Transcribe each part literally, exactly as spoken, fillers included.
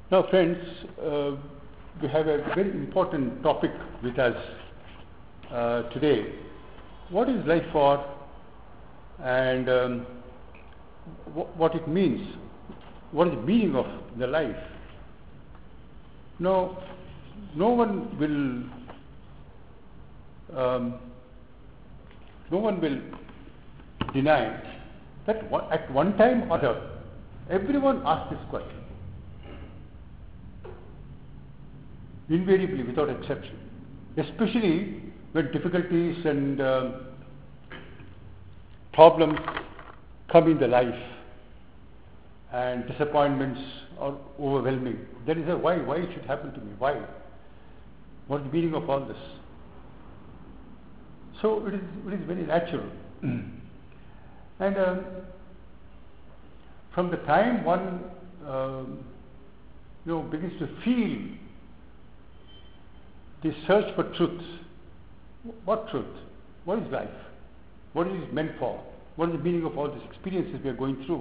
Now, friends, uh, we have a very important topic with us uh, today. What is life for, and um, wh- what it means? What is the meaning of the life? No, no one will, um, no one will deny that one, at one time or other, everyone asks this question. Invariably, without exception, especially when difficulties and uh, problems come in the life and disappointments are overwhelming. There is a why, why it should happen to me, why? What is the meaning of all this? So it is, it is very natural. And um, from the time one um, you know, begins to feel the search for truth. What truth? What is life? What is it meant for? What is the meaning of all these experiences we are going through?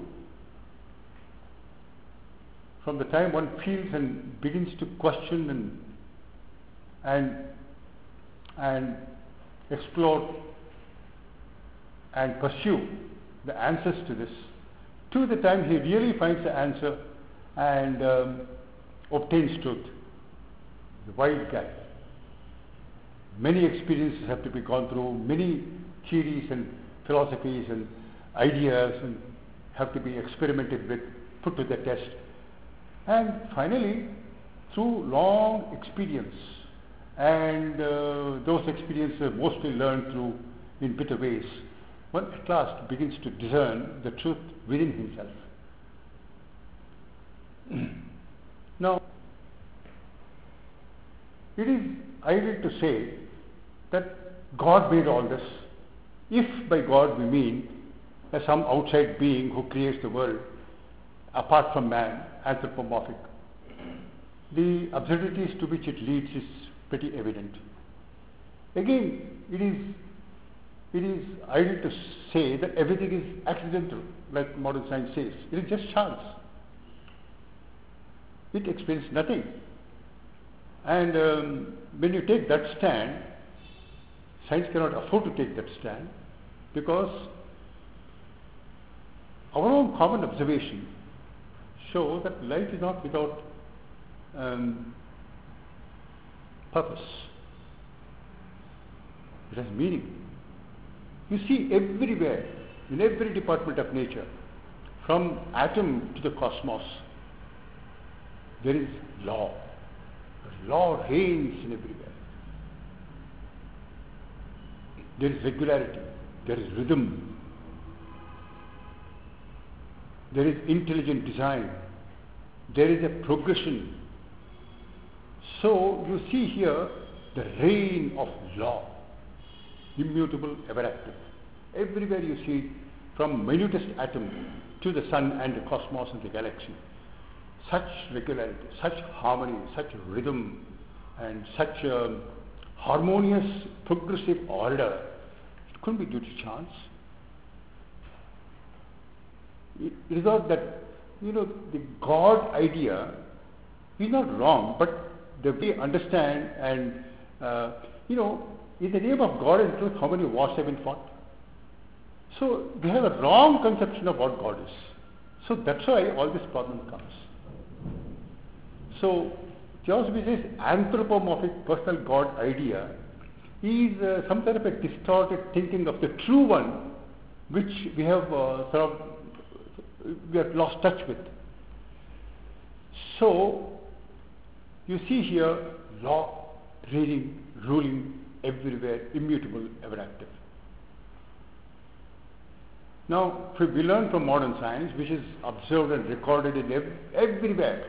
From the time one feels and begins to question and and and explore and pursue the answers to this, to the time he really finds the answer and um, obtains truth. The wise guy. Many experiences have to be gone through, many theories and philosophies and ideas and have to be experimented with, put to the test. And finally, through long experience, and uh, those experiences are mostly learned through in bitter ways, one at last begins to discern the truth within himself. Now, it is idle to say that God made all this, if by God we mean as some outside being who creates the world apart from man, anthropomorphic. The absurdities to which it leads is pretty evident. Again, it is it is idle to say that everything is accidental, like modern science says. It is just chance. It explains nothing. And um, when you take that stand, science cannot afford to take that stand, because our own common observation show that life is not without um, purpose. It has meaning. You see everywhere, in every department of nature, from atom to the cosmos, there is law. Law reigns in everywhere. There is regularity, there is rhythm, there is intelligent design, there is a progression. So you see here the reign of law, immutable, ever active. Everywhere you see, from minutest atom to the sun and the cosmos and the galaxy, such regularity, such harmony, such rhythm, and such a harmonious, progressive order. It couldn't be due to chance. It is not that, you know, the God idea is not wrong, but the way we understand and, uh, you know, in the name of God and truth, how many wars have been fought? So we have a wrong conception of what God is. So that's why all this problem comes. So Theosophy says anthropomorphic personal God idea is uh, some kind of a distorted thinking of the true one, which we have uh, sort of we have lost touch with. So you see here law reigning, ruling everywhere, immutable, ever active. Now, if we learn from modern science, which is observed and recorded in ev- everywhere,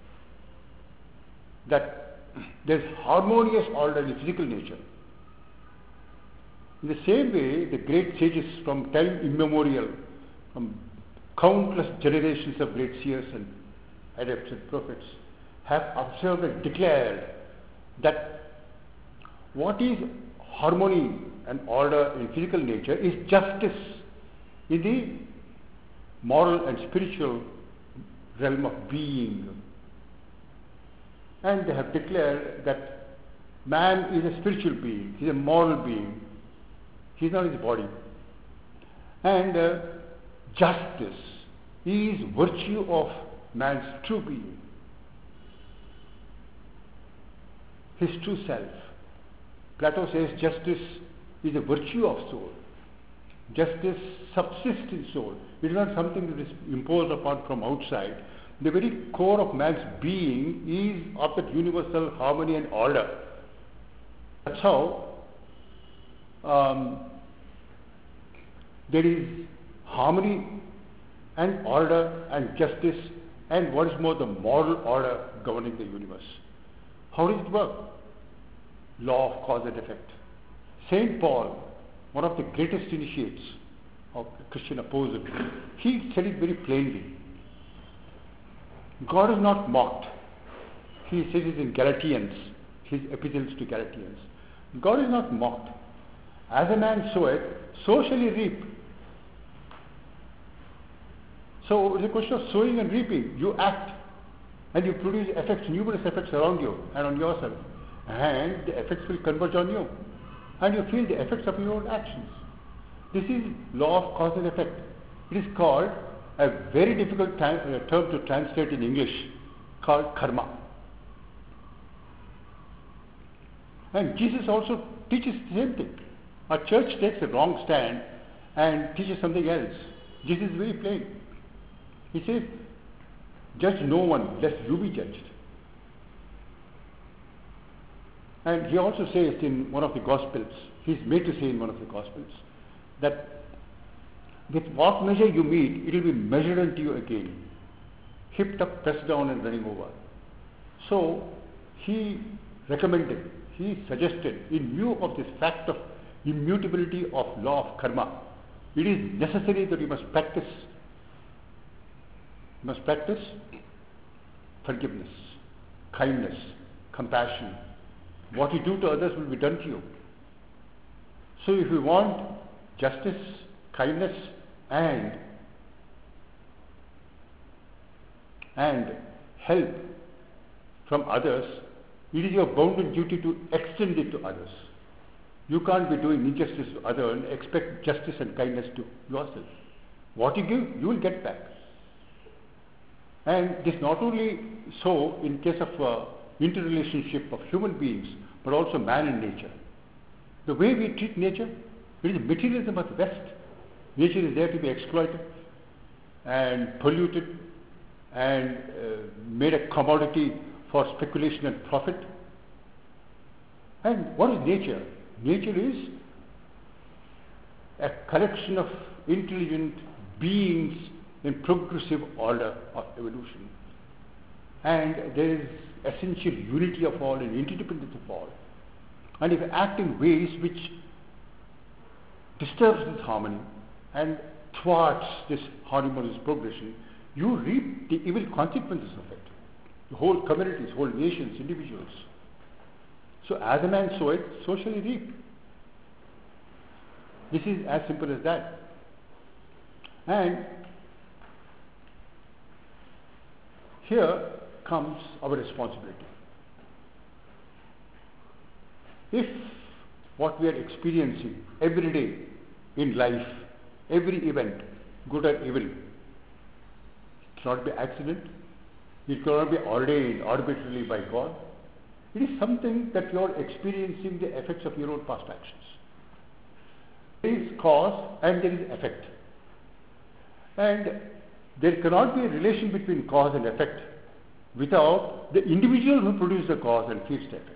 that there is harmonious order in physical nature. In the same way, the great sages from time immemorial, from countless generations of great seers and adepts and prophets, have observed and declared that what is harmony and order in physical nature is justice in the moral and spiritual realm of being. And they have declared that man is a spiritual being, he is a moral being, he is not his body. And uh, justice is virtue of man's true being, his true self. Plato says justice is a virtue of soul. Justice subsists in soul. It is not something that is imposed upon from outside. The very core of man's being is of that universal harmony and order. That's how um, there is harmony and order and justice and what is more the moral order governing the universe. How does it work? Law of cause and effect. Saint Paul, one of the greatest initiates of the Christian apostle, he said it very plainly. God is not mocked. He says it in Galatians, his epistles to Galatians. God is not mocked. As a man soweth, so shall he reap. So it's a question of sowing and reaping. You act and you produce effects, numerous effects around you and on yourself. And the effects will converge on you. And you feel the effects of your own actions. This is law of cause and effect. It is called a very difficult time, uh, term to translate in English, called karma. And Jesus also teaches the same thing. Our church takes a wrong stand and teaches something else. Jesus is very plain. He says, judge no one, lest you be judged. And he also says in one of the Gospels, he's made to say in one of the Gospels, that with what measure you meet, it will be measured unto you again. Hipped up, pressed down and running over. So, he recommended, he suggested, in view of this fact of immutability of law of karma, it is necessary that you must practice, you must practice forgiveness, kindness, compassion. What you do to others will be done to you. So if you want justice, kindness, and and help from others, it is your bounden duty to extend it to others. You can't be doing injustice to others and expect justice and kindness to yourself. What you give, you will get back. And this not only so in case of uh, interrelationship of human beings, but also man and nature. The way we treat nature, it is materialism of the West. Nature is there to be exploited and polluted and uh, made a commodity for speculation and profit. And what is nature? Nature is a collection of intelligent beings in progressive order of evolution. And there is essential unity of all and interdependence of all. And if you act in ways which disturbs this harmony and thwarts this harmonious progression, you reap the evil consequences of it. The whole communities, whole nations, individuals. So as a man soweth, so shall he reap. This is as simple as that. And here comes our responsibility. If what we are experiencing every day in life, every event, good or evil, it cannot be accident, it cannot be ordained arbitrarily by God. It is something that you are experiencing the effects of your own past actions. There is cause and there is effect. And there cannot be a relation between cause and effect without the individual who produces the cause and feels the effect.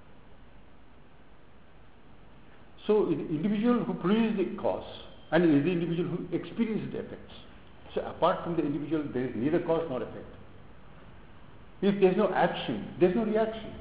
So the individual who produces the cause and it is the individual who experiences the effects. So apart from the individual, there is neither cause nor effect. If there is no action, there is no reaction.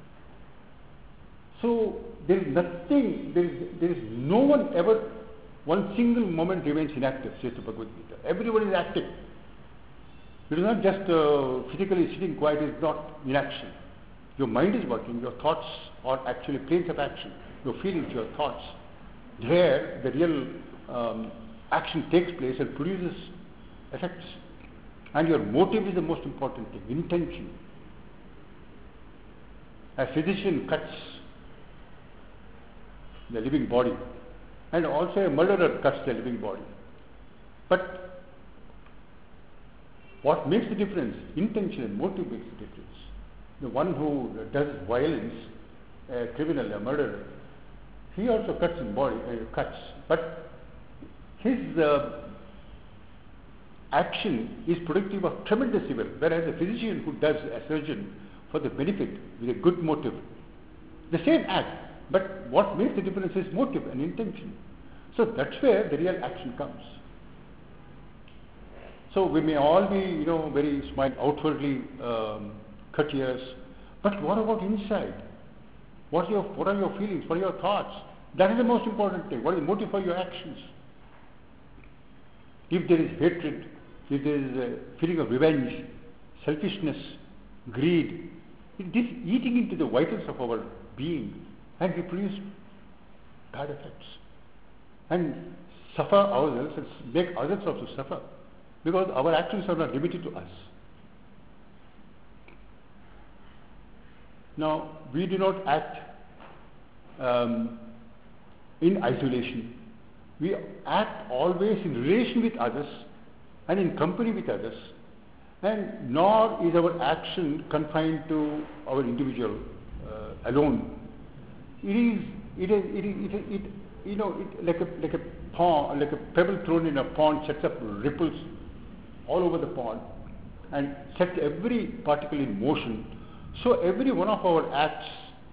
So there is nothing, there is, there is no one ever, one single moment remains inactive, says the Bhagavad Gita. Everyone is active. It is not just uh, physically sitting quiet, it is not inaction. Your mind is working, your thoughts are actually planes of action. Your feelings, your thoughts. There, the real um, action takes place and produces effects. And your motive is the most important thing, intention. A physician cuts the living body, and also a murderer cuts the living body. But what makes the difference? Intention and motive makes the difference. The one who does violence, a criminal, a murderer, he also cuts in body, uh, cuts, but his uh, action is productive of tremendous evil, whereas a physician who does, a surgeon, for the benefit, with a good motive, the same act, but what makes the difference is motive and intention. So that's where the real action comes. So we may all be, you know, very smart, outwardly um, courteous, but what about inside? What are, your, what are your feelings? What are your thoughts? That is the most important thing. What is the motive for your actions? If there is hatred, if there is a feeling of revenge, selfishness, greed, it is eating into the vitals of our being, and we produce bad effects. And suffer ourselves and make others also suffer, because our actions are not limited to us. Now, we do not act um, in isolation. We act always in relation with others and in company with others, and nor is our action confined to our individual uh, alone. It is, it is, it is, it, it, you know, it, like a like a pond, like a pebble thrown in a pond sets up ripples all over the pond and sets every particle in motion. So every one of our acts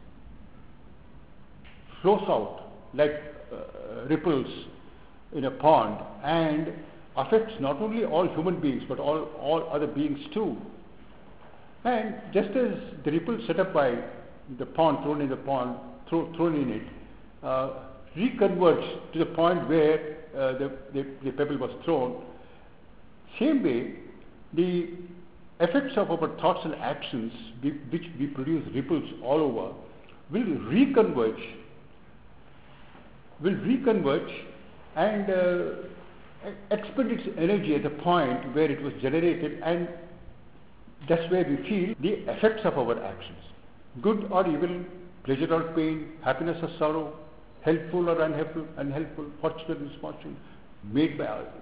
flows out like uh, ripples in a pond and affects not only all human beings but all, all other beings too. And just as the ripples set up by the pond, thrown in the pond, throw, thrown in it, uh, reconverts to the point where uh, the, the, the pebble was thrown, same way the effects of our thoughts and actions, which we produce ripples all over, will reconverge, will reconverge and uh, expend its energy at the point where it was generated, and that's where we feel the effects of our actions. Good or evil, pleasure or pain, happiness or sorrow, helpful or unhelpful, unhelpful, fortune or misfortune, made by others.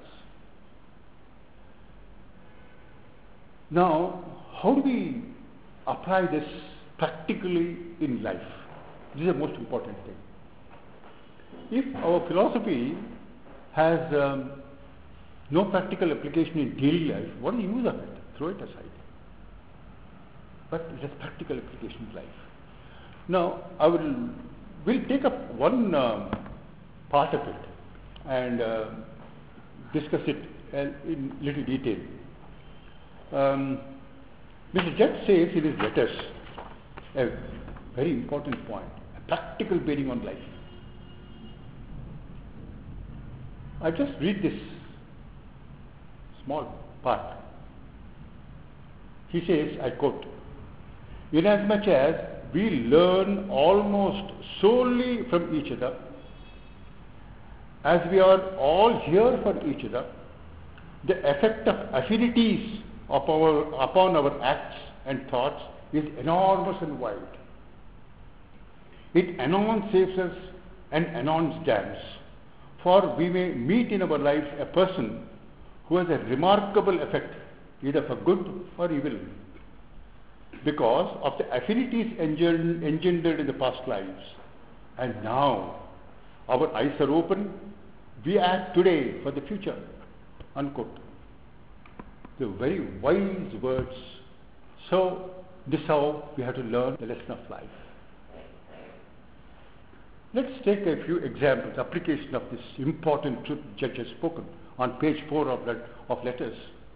Now, how do we apply this practically in life? This is the most important thing. If our philosophy has um, no practical application in daily life, what is the use of it? Throw it aside. But it has practical application in life. Now, I will will take up one um, part of it and uh, discuss it in little detail. Um, Mister Jett says in his letters a very important point, a practical bearing on life. I just read this small part. He says, I quote, "Inasmuch as we learn almost solely from each other, as we are all here for each other, the effect of affinities of our, upon our acts and thoughts is enormous and wide. It anon saves us and anon damns, for we may meet in our lives a person who has a remarkable effect, either for good or evil, because of the affinities engend- engendered in the past lives. And now our eyes are open, we act today for the future." Unquote. The very wise words. So this is how we have to learn the lesson of life. Let's take a few examples, application of this important truth Jett has spoken on page four of, that, of letters.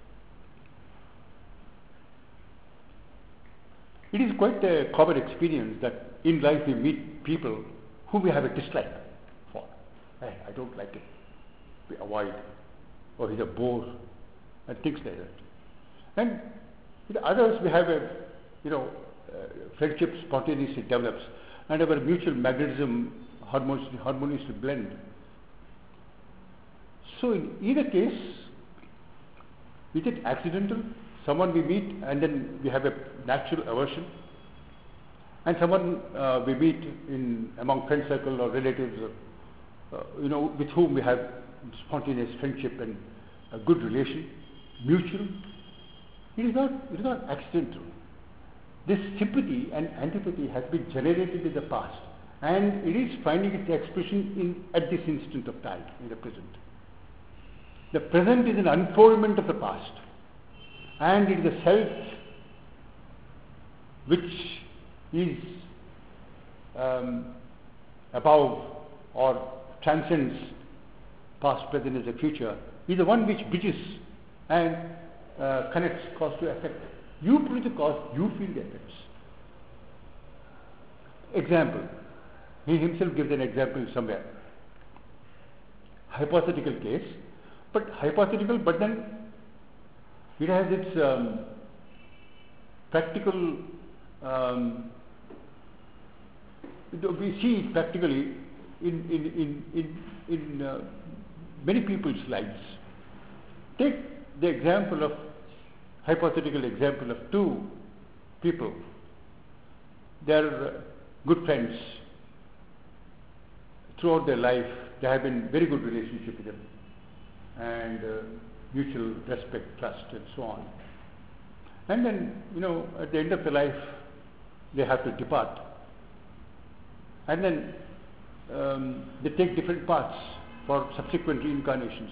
It is quite a common experience that in life we meet people whom we have a dislike for. Hey, I don't like it. We avoid. Or he's a bore. And things like that. And with others we have a, you know, uh, friendship spontaneously develops and our mutual magnetism harmoniously, harmoniously blend. So in either case, is it accidental? Someone we meet and then we have a natural aversion? And someone uh, we meet in among friend circle or relatives, or, uh, you know, with whom we have spontaneous friendship and a good relation, mutual. It is not, it is not accidental. This sympathy and antipathy has been generated in the past, and it is finding its expression in at this instant of time, in the present. The present is an unfoldment of the past, and it is the self which is um, above or transcends past, present, as a future, is the one which bridges and uh, connects cause to effect. You produce the cause, you feel the effects. Example, he himself gives an example somewhere. Hypothetical case, but hypothetical, but then it has its um, practical, um, we see it practically in, in, in, in, in uh, many people's lives. Take the example of, hypothetical example of two people. They are uh, good friends. Throughout their life, they have been very good relationship with them, and uh, mutual respect, trust, and so on. And then, you know, at the end of the life, they have to depart. And then um, they take different paths for subsequent reincarnations.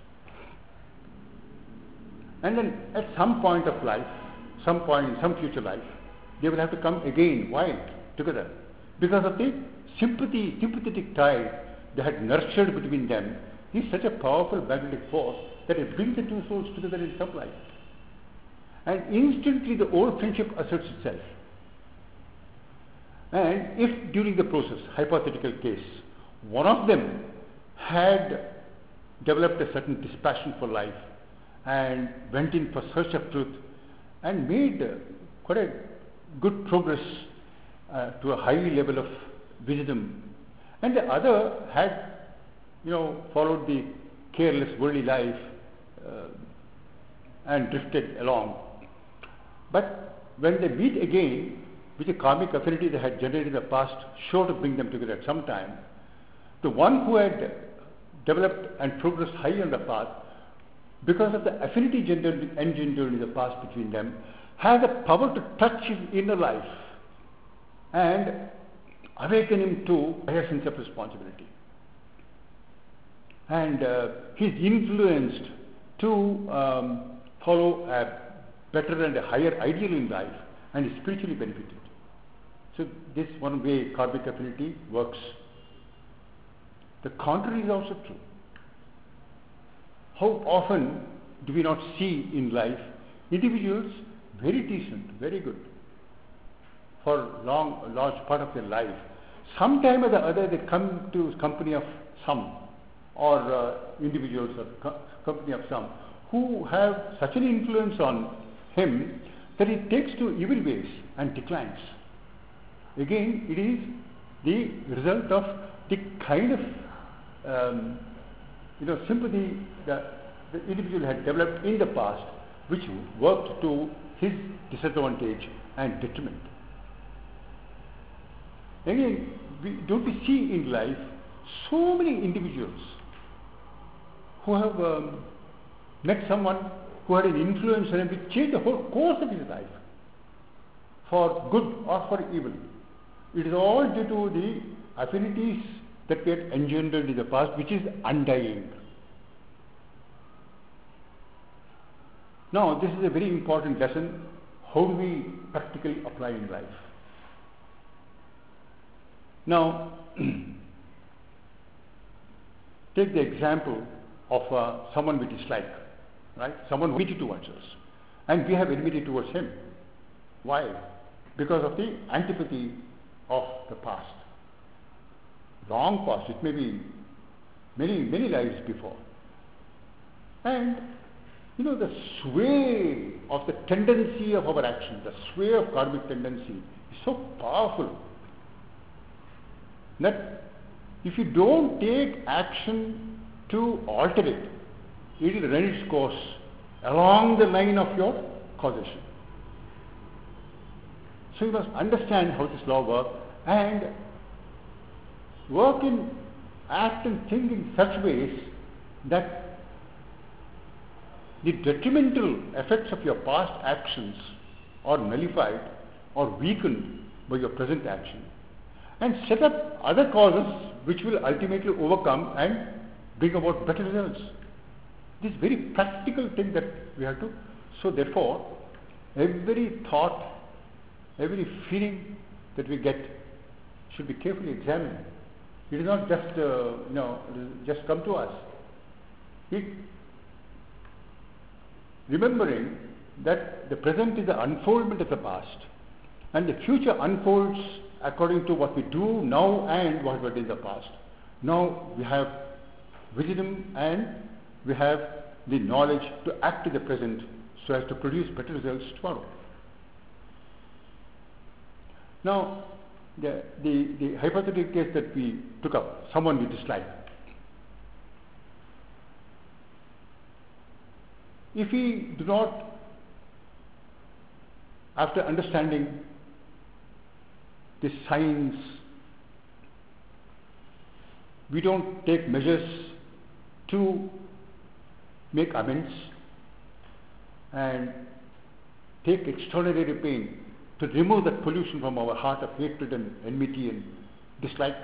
And then at some point of life, some point in some future life, they will have to come again. Why? Together. Because of the sympathy, sympathetic tie they had nurtured between them is such a powerful magnetic force that it brings the two souls together in some life. And instantly the old friendship asserts itself. And if during the process, hypothetical case, one of them had developed a certain dispassion for life and went in for search of truth and made uh, quite a good progress uh, to a high level of wisdom, and the other had, you know, followed the careless worldly life uh, and drifted along. But when they meet again, with the karmic affinity they had generated in the past, sure to bring them together at some time, the one who had developed and progressed high on the path, because of the affinity gendered, engendered in the past between them, has the power to touch his inner life and awaken him to a higher sense of responsibility. And uh, he is influenced to um, follow a better and a higher ideal in life and is spiritually benefited. So this one way karmic affinity works. The contrary is also true. How often do we not see in life individuals very decent, very good, for long, a large part of their life. Sometime or the other they come to company of some, or uh, individuals or co- company of some, who have such an influence on him that he takes to evil ways and declines. Again, it is the result of the kind of um, you know, sympathy that the individual had developed in the past, which worked to his disadvantage and detriment. Again, we, don't we see in life so many individuals who have um, met someone who had an influence on him which changed the whole course of his life, for good or for evil. It is all due to the affinities that we had engendered in the past, which is undying. Now, this is a very important lesson. How do we practically apply in life? Now, take the example of uh, someone we dislike, right? Someone who hated towards us, and we have enmity towards him. Why? Because of the antipathy of the past. Long past, it may be many, many lives before. And, you know, the sway of the tendency of our action, the sway of karmic tendency is so powerful that if you don't take action to alter it, it will run its course along the line of your causation. So you must understand how this law works and work in, act and think in such ways that the detrimental effects of your past actions are nullified or weakened by your present action, and set up other causes which will ultimately overcome and bring about better results. This very practical thing that we have to. So therefore, every thought, every feeling that we get should be carefully examined. It is not just uh, you know just come to us. It, remembering that the present is the unfoldment of the past, and the future unfolds according to what we do now and what we did in the past. Now we have wisdom and we have the knowledge to act in the present so as to produce better results tomorrow. Now, the, the, the hypothetical case that we took up, someone we dislike. If we do not, after understanding the signs, we don't take measures to make amends and take extraordinary pain to remove that pollution from our heart of hatred and enmity and dislike,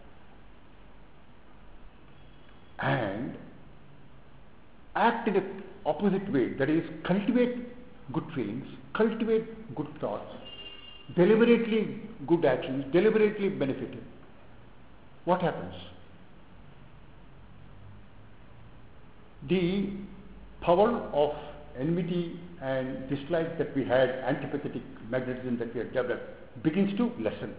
and act in the opposite way, that is, cultivate good feelings, cultivate good thoughts, deliberately good actions, deliberately benefited. What happens? The power of enmity and dislike that we had, antipathetic magnetism that we had developed, begins to lessen.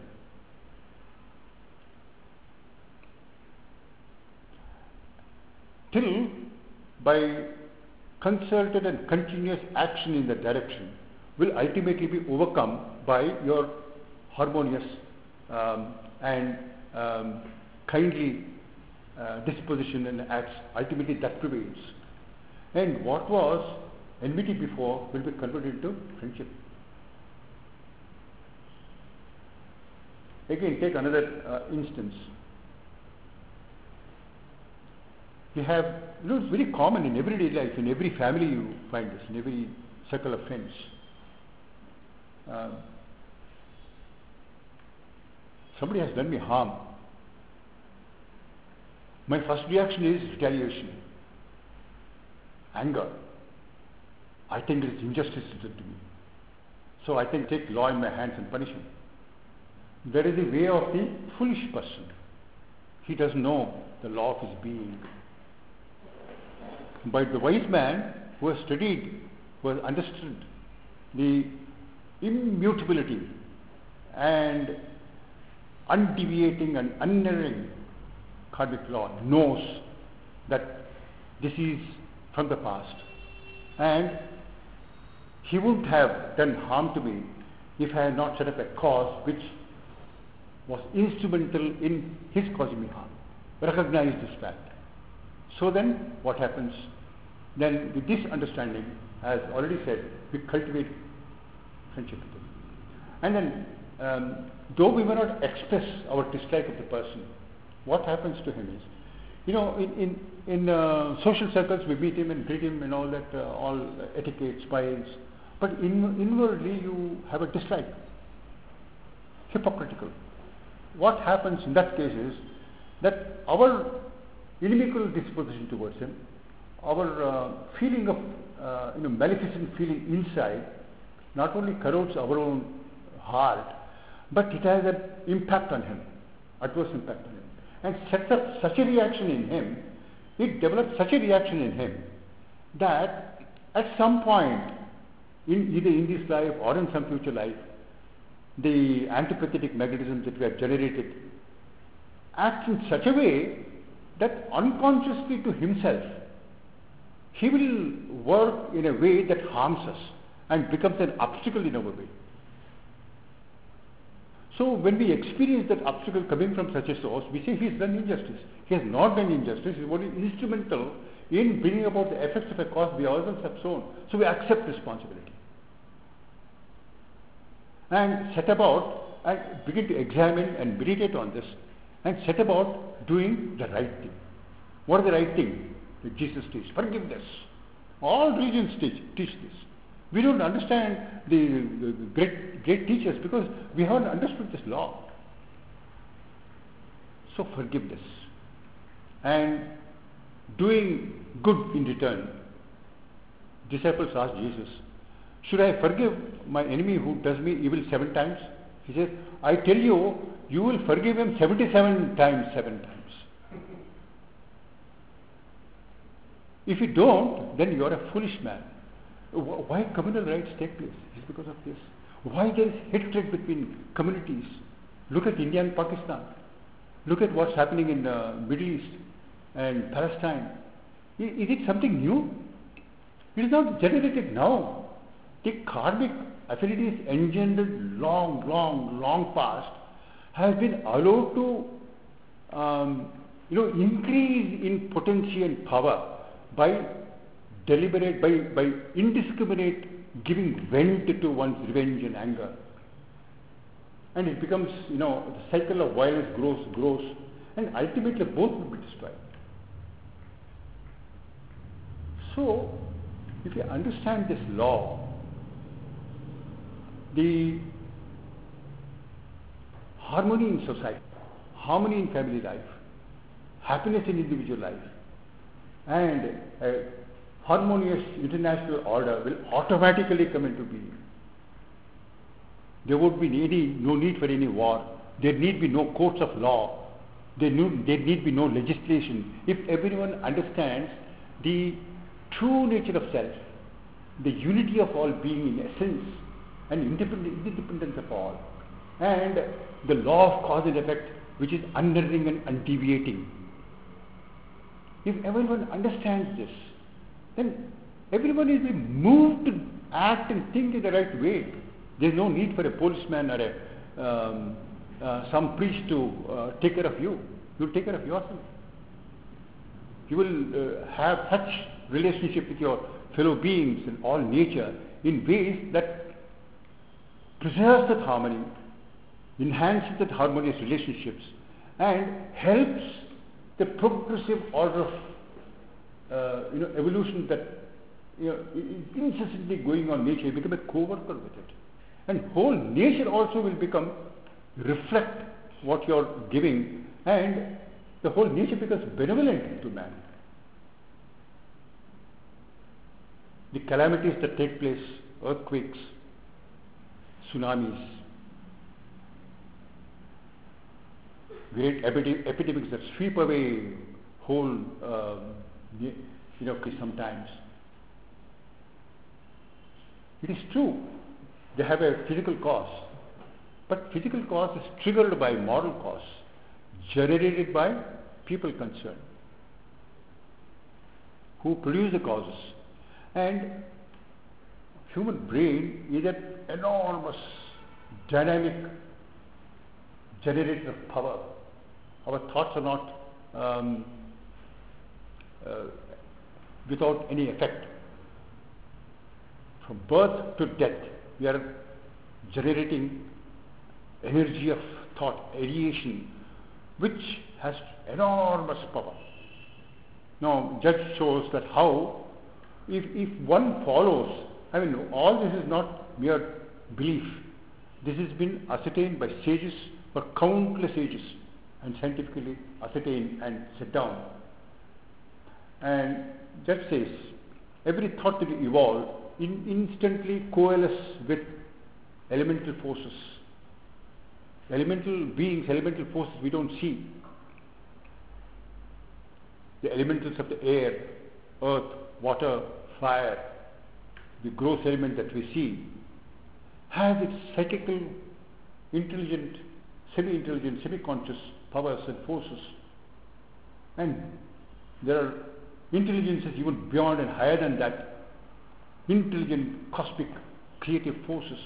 Till by concerted and continuous action in that direction will ultimately be overcome by your harmonious um, and um, kindly uh, disposition and acts. Ultimately that prevails. And what was enmity before will be converted into friendship. Again, take another uh, instance. We have, you know, it's very common in everyday life, in every family you find this, in every circle of friends. Uh, somebody has done me harm. My first reaction is retaliation, anger. I think there is injustice done to me. So I can take law in my hands and punish him. That is the way of the foolish person. He doesn't know the law of his being. But the wise man who has studied, who has understood the immutability and undeviating and unerring karmic law, knows that this is from the past, and he wouldn't have done harm to me if I had not set up a cause which was instrumental in his causing me harm. Recognize this fact. So then what happens? Then with this understanding, as already said, we cultivate friendship with him. And then um, though we may not express our dislike of the person, what happens to him is, you know, in, in, in uh, social circles we meet him and greet him and all that, uh, all etiquette, smiles, but in, inwardly you have a dislike, hypocritical. What happens in that case is that our inimical disposition towards him, our uh, feeling of uh, you know, maleficent feeling inside, not only corrodes our own heart, but it has an impact on him, adverse impact on him, and sets up such a reaction in him, it develops such a reaction in him that at some point, in either in this life or in some future life, the antipathetic magnetism that we have generated acts in such a way that unconsciously to himself, he will work in a way that harms us and becomes an obstacle in our way. So when we experience that obstacle coming from such a source, we say he has done injustice. He has not done injustice, he is only instrumental in bringing about the effects of a cause we ourselves have sown. So we accept responsibility. and set about and begin to examine and meditate on this and set about doing the right thing. What is the right thing that Jesus teaches? Forgiveness. All religions teach, teach this. We don't understand the, the, the great, great teachers because we haven't understood this law. So forgiveness and doing good in return. Disciples asked Jesus, should I forgive my enemy who does me evil seven times? He says, I tell you, you will forgive him seventy-seven times, seven times. If you don't, then you are a foolish man. Why communal rights take place? It's because of this. Why there is hatred between communities? Look at India and Pakistan. Look at what's happening in the Middle East and Palestine. Is, is it something new? It is not generated now. The karmic affinities engendered long, long, long past has been allowed to um, you know, increase in potency and power by deliberate, by, by indiscriminate giving vent to one's revenge and anger. And it becomes, you know, the cycle of violence grows, grows, and ultimately both will be destroyed. So, if you understand this law, the harmony in society, harmony in family life, happiness in individual life, and a harmonious international order will automatically come into being. There would be any, no need for any war. There need be no courts of law. There, need, there need be no legislation. If everyone understands the true nature of self, the unity of all being in essence, and independent, independence of all, and the law of cause and effect, which is unerring and undeviating. If everyone understands this, then everyone is moved to act and think in the right way. There is no need for a policeman or a, um, uh, some priest to uh, take care of you. You will take care of yourself. You will uh, have such relationship with your fellow beings and all nature in ways that preserves that harmony, enhances that harmonious relationships, and helps the progressive order of uh, you know, evolution that you know, is incessantly going on nature. You become a co-worker with it. And whole nature also will become, reflect what you are giving, and the whole nature becomes benevolent to man. The calamities that take place, earthquakes, tsunamis, great epidemic, epidemics that sweep away whole, um, you know, sometimes. It is true, they have a physical cause, but physical cause is triggered by moral cause, generated by people concerned, who produce the causes. And human brain is an enormous, dynamic generator of power. Our thoughts are not um, uh, without any effect. From birth to death, we are generating energy of thought, ideation, which has enormous power. Now, Judge shows that how, if, if one follows, I mean, all this is not mere belief. This has been ascertained by sages for countless ages and scientifically ascertained and set down. And Judge says, every thought that you evolve in instantly coalesce with elemental forces. Elemental beings, elemental forces we don't see. The elementals of the air, earth, water, fire, the gross element that we see, has its psychical, intelligent, semi-intelligent, semi-conscious powers and forces. And there are intelligences even beyond and higher than that, intelligent, cosmic, creative forces.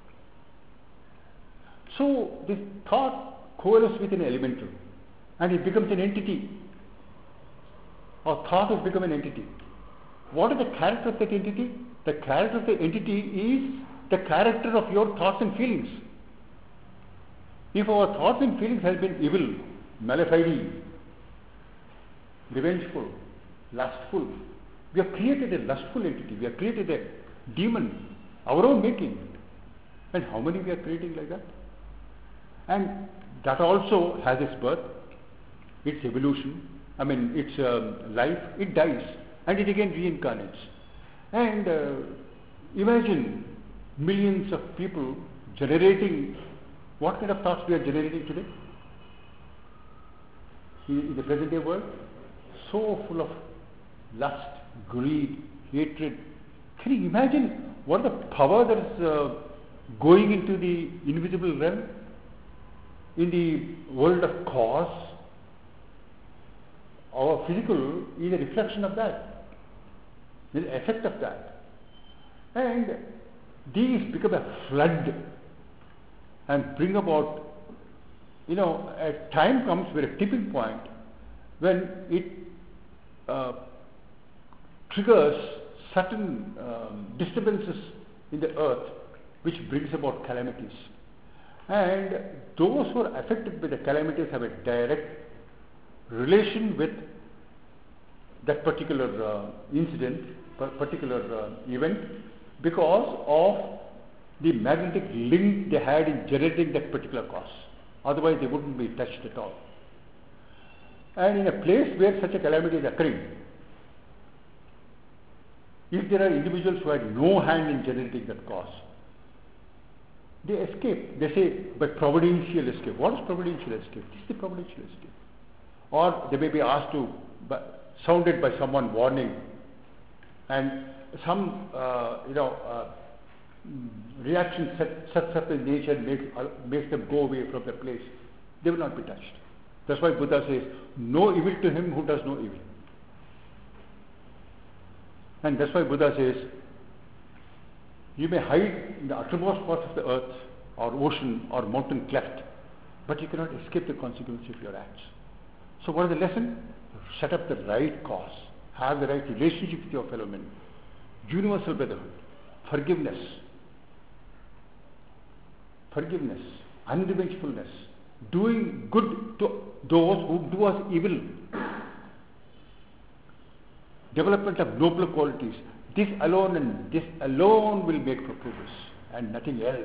So this thought coalesces with an elemental and it becomes an entity. Or thought has become an entity. What is the character of that entity? The character of the entity is the character of your thoughts and feelings. If our thoughts and feelings have been evil, malafide, revengeful, lustful, we have created a lustful entity, we have created a demon, our own making. And how many we are creating like that? And that also has its birth, its evolution, I mean its um, life, it dies and it again reincarnates. And uh, imagine millions of people generating, what kind of thoughts we are generating today? In, in the present day world, so full of lust, greed, hatred. Can you imagine what the power that is uh, going into the invisible realm? In the world of cause, our physical is a reflection of that, is the effect of that. And these become a flood and bring about, you know, a time comes where a tipping point when it uh, triggers certain um, disturbances in the earth which brings about calamities. And those who are affected by the calamities have a direct relation with that particular uh, incident, particular uh, event, because of the magnetic link they had in generating that particular cause. Otherwise they wouldn't be touched at all. And in a place where such a calamity is occurring, if there are individuals who had no hand in generating that cause, they escape. They say by providential escape. What is providential escape? This is the providential escape. Or they may be asked to, by, sounded by someone warning, and some, uh, you know, uh, reaction set, sets up in nature and makes, uh, makes them go away from the place. They will not be touched. That's why Buddha says, no evil to him who does no evil. And that's why Buddha says, you may hide in the uttermost parts of the earth, or ocean, or mountain cleft, but you cannot escape the consequences of your acts. So what is the lesson? Set up the right cause, have the right relationship with your fellow men, universal brotherhood, forgiveness, forgiveness, unrevengefulness, doing good to those who do us evil, development of nobler qualities. This alone and this alone will make for progress, and nothing else.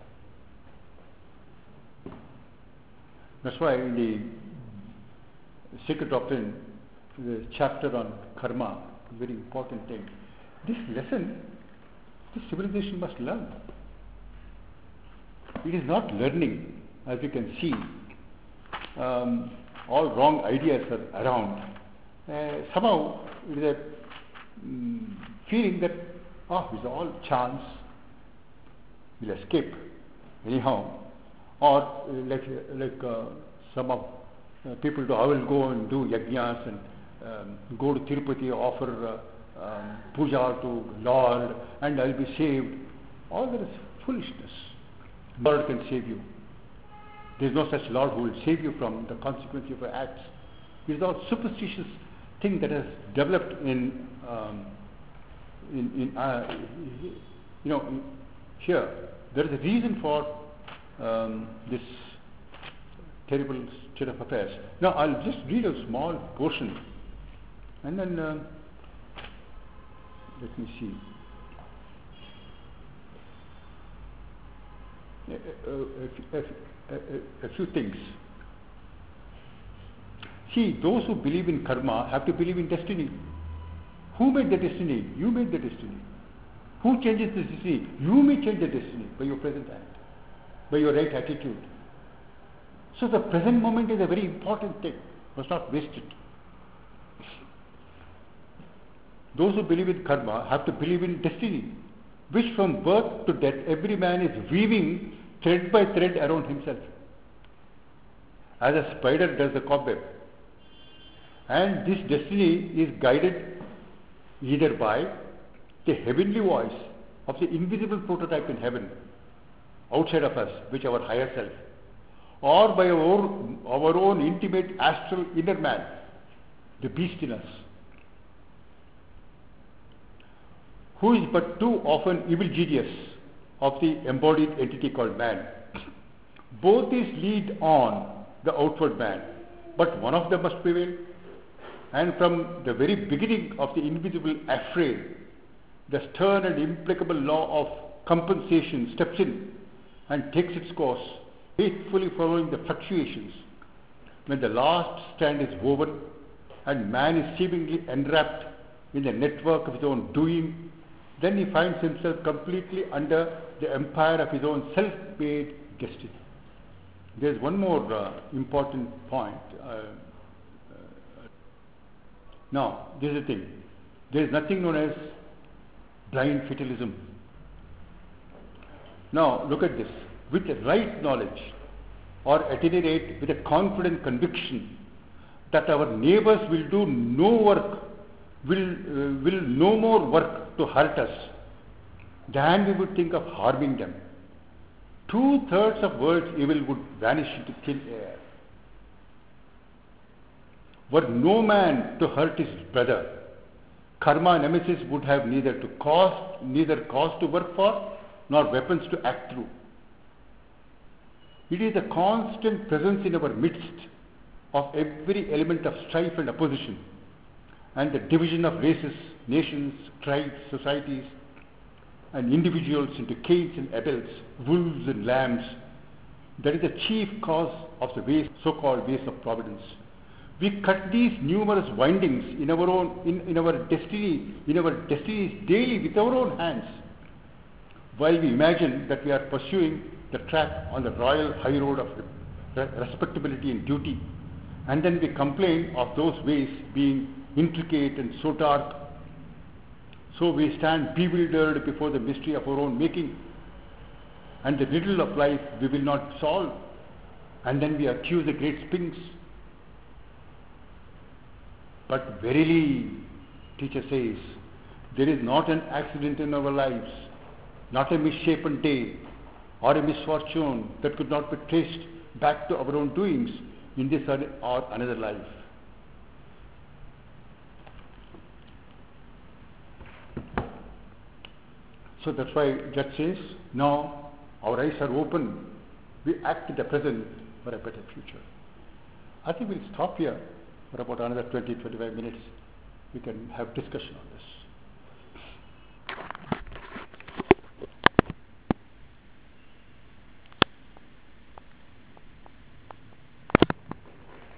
That's why in the Sacred Doctrine, the chapter on karma, very important thing. This lesson, this civilization must learn. It is not learning, as you can see. Um, all wrong ideas are around. Uh, somehow it is a um, feeling that, oh, it's all chance, we'll escape anyhow. Or uh, like, like uh, some of uh, people do, I will go and do yajnas and um, go to Tirupati, offer uh, um, puja to Lord, and I'll be saved. All that is foolishness. Lord can save you. There is no such Lord who will save you from the consequences of your acts. It is all superstitious thing that has developed in, um, in, in uh, you know, in here. There is a reason for um, this terrible state of affairs. Now, I'll just read a small portion, and then uh, let me see. A, a, a, a, a few things. See, those who believe in karma have to believe in destiny. Who made the destiny? You made the destiny. Who changes the destiny? You may change the destiny by your present act, by your right attitude. So the present moment is a very important thing. Must not waste it. Those who believe in karma have to believe in destiny, which from birth to death every man is weaving thread by thread around himself, as a spider does the cobweb. And this destiny is guided either by the heavenly voice of the invisible prototype in heaven, outside of us, which our higher self, or by our own, our own intimate astral inner man, the beast in us, who is but too often evil genius, of the embodied entity called man. Both these lead on the outward man, but one of them must prevail. And from the very beginning of the invisible affray, the stern and implacable law of compensation steps in and takes its course, faithfully following the fluctuations. When the last strand is woven and man is seemingly enwrapped in the network of his own doing, then he finds himself completely under the empire of his own self-made destiny. There is one more uh, important point. Uh, uh, now, this is the thing. There is nothing known as blind fatalism. Now, look at this. With the right knowledge, or at any rate with a confident conviction that our neighbors will do no work, will, uh, will no more work to hurt us than we would think of harming them, two-thirds of world's evil would vanish into thin air. Were no man to hurt his brother, karma nemesis would have neither to cause, neither cause to work for, nor weapons to act through. It is the constant presence in our midst of every element of strife and opposition, and the division of races, nations, tribes, societies, and individuals into Cains and Abels, wolves and lambs, that is the chief cause of the ways, so-called ways of providence. We cut these numerous windings in our own, in, in our destiny, in our destinies daily with our own hands, while we imagine that we are pursuing the track on the royal high road of respectability and duty, and then we complain of those ways being intricate and so dark. So we stand bewildered before the mystery of our own making, and the riddle of life we will not solve, and then we accuse the great Sphinx. But verily, teacher says, there is not an accident in our lives, not a misshapen day, or a misfortune that could not be traced back to our own doings in this or another life. So that's why Judge says, now our eyes are open, we act in the present for a better future. I think we'll stop here for about another twenty to twenty-five minutes. We can have discussion on this.